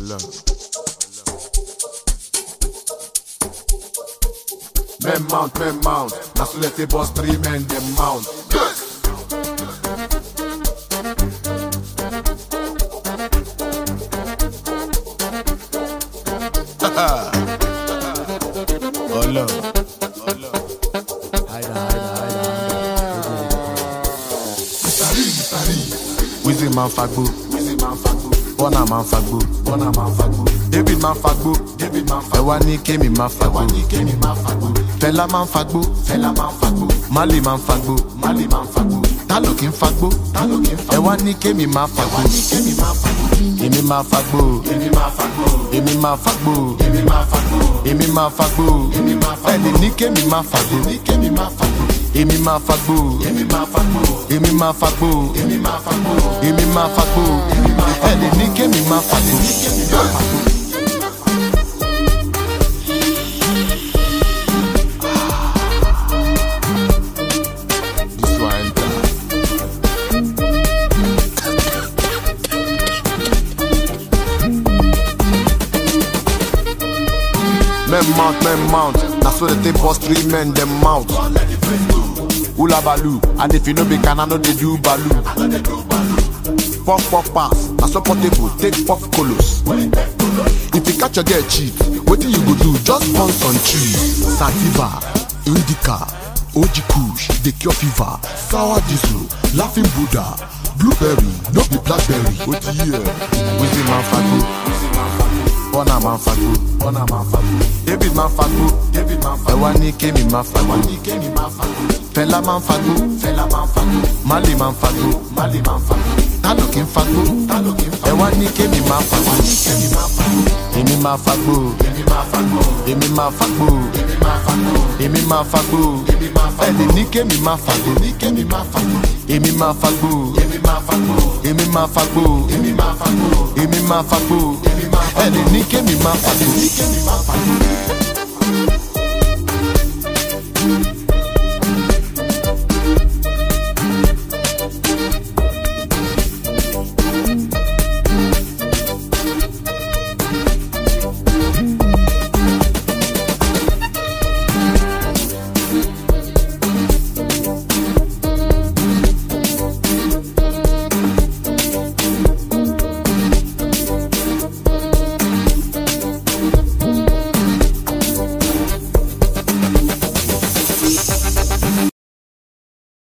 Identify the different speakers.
Speaker 1: Men mount. Now so let the boss 3 men them mount.
Speaker 2: Hola. Wizzy man fagbo. Bona man fagbo. David man fagbo. Ewa ni kemi man fagbo. Fela man fagbo. Mali man fagbo. Talokin fagbo. Ewa ni kemi man fagbo. Emi man fagbo. Emi man fagbo. Emi man fagbo. Feli ni kemi man fagbo. Emi man fagbo. Emi man fagbo. Emi man fagbo. Feli ni kemi man fagbo. Men mount. That's where they boss 3 men them mount. Ula balu, and if you know be can I know they do balu. Puff pass, that's so portable. Take puff colos. If you catch a girl cheat, what do you go do? Just bounce on trees. Sativa, Indica, OG Kush, the cure fever, sour diesel, laughing Buddha, blueberry, no be blackberry. What do you hear? Wizzy man fagbo. Bona man fagbo. David man fagbo. Ewa ni kemi man fagbo. Fela man fagbo. Mali man fagbo. Talokin fagbo. Ewa ni kemi man fagbo. Emi man fagbo. Emi man fagbo. Emi man fagbo. Feli ni kemi man fagbo. Emi man fagbo. Emi man fagbo. Emi man fagbo. Feli ni kemi man fagbo.